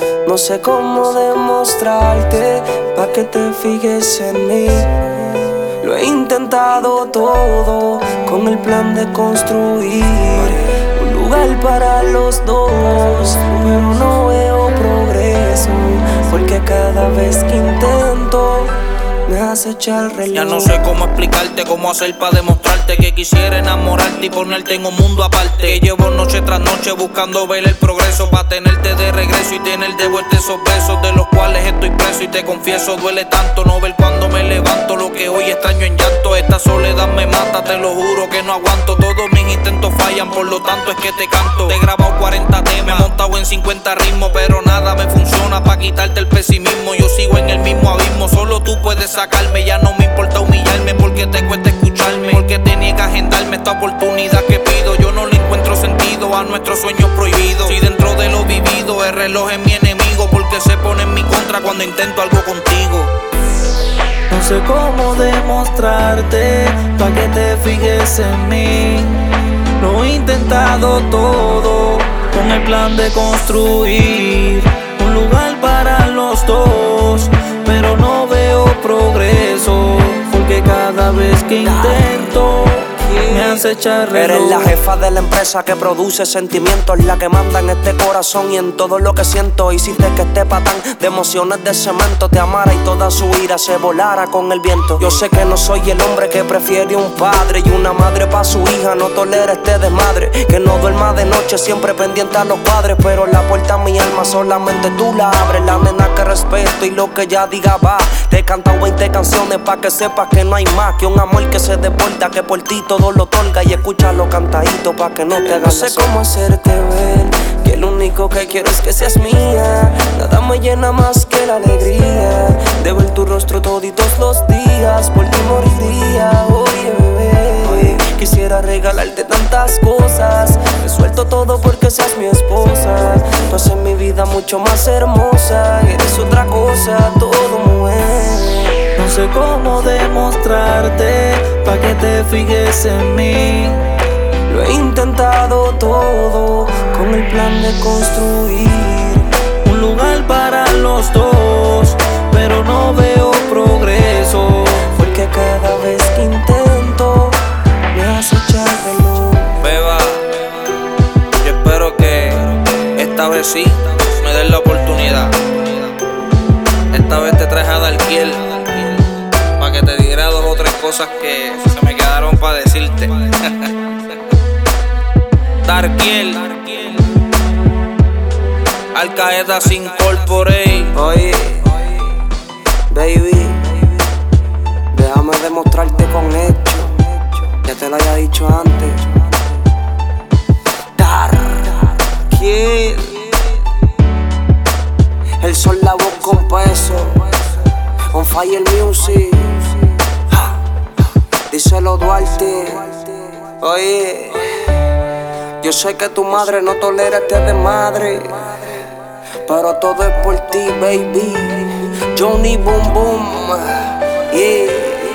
No sé cómo demostrarte pa' que te fijes en mí. Lo he intentado todo con el plan de construir un lugar para los dos, pero no veo progreso, porque cada vez que intento me hace echar reloj. Ya no sé cómo explicarte, cómo hacer pa' demostrarte que quisiera enamorarte y ponerte en un mundo aparte. Que llevo noche tras noche buscando ver el progreso, pa' tenerte de regreso y tener de vuelta esos besos de los cuales estoy preso. Y te confieso, duele tanto no ver cuando me levanto lo que hoy extraño en llanto. Esta soledad me mata, te lo juro que no aguanto. Todos mis intentos fallan, por lo tanto es que te canto. Te he grabado 40 temas, me he montado en 50 ritmos, pero nada me funciona pa' quitarte el pesimismo. Yo sigo en el mismo abismo, solo tú puedes sacarme. Ya no me importa humillarme porque te cuesta escucharme, porque te niega agendarme esta oportunidad que pido. Yo no le encuentro sentido a nuestros sueños prohibidos. Si dentro de lo vivido el reloj es mi enemigo, porque se pone en mi contra cuando intento algo contigo. No sé cómo demostrarte pa' que te fijes en mí. Lo he intentado todo con el plan de construir un lugar para los dos, pero no veo progreso, porque cada vez que intento me hace echar reloj. Eres la jefa de la empresa que produce sentimientos, la que manda en este corazón y en todo lo que siento. Hiciste que este patán de emociones de cemento te amara y toda su ira se volara con el viento. Yo sé que no soy el hombre que prefiere un padre y una madre pa' su hija. No tolera este desmadre, que no duerma de noche siempre pendiente a los padres. Pero la puerta a mi alma solamente tú la abres, la nena que respeto y lo que ella diga va. Te he cantado 20 canciones pa' que sepas que no hay más que un amor que se desborda, que por ti todo lo otorga. Y escúchalo cantadito pa' que no te hagas. No sé cómo hacerte ver que lo único que quiero es que seas mía. Nada me llena más que la alegría de ver tu rostro toditos los días. Por ti moriría, oye bebé. Quisiera regalarte tantas cosas, me suelto todo porque seas mi esposa. Tú haces mi vida mucho más hermosa, eres otra cosa, todo mujer. No sé cómo demostrarte pa' que te fijes en mí. Lo he intentado todo con el plan de construir un lugar para los dos, pero no veo progreso, porque cada vez que intento me hace echar reloj. Beba, yo espero que esta vez sí me des la oportunidad. Esta vez te traje a Darkiel pa' que te diera 2 o 3 cosas que se me quedaron pa' decirte. Darkiel, Al Qaeda sin Corporate. Oye, baby, déjame demostrarte con hechos, ya te lo había dicho antes. Darkiel, el sol la voz con peso, on fire music. Díselo Duarte. Oye, yo sé que tu madre no tolera este desmadre, pero todo es por ti, baby. Johnny Boom Boom, yeah,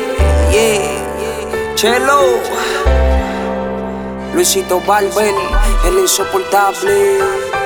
yeah. Chelo, Luisito Barber, el insoportable.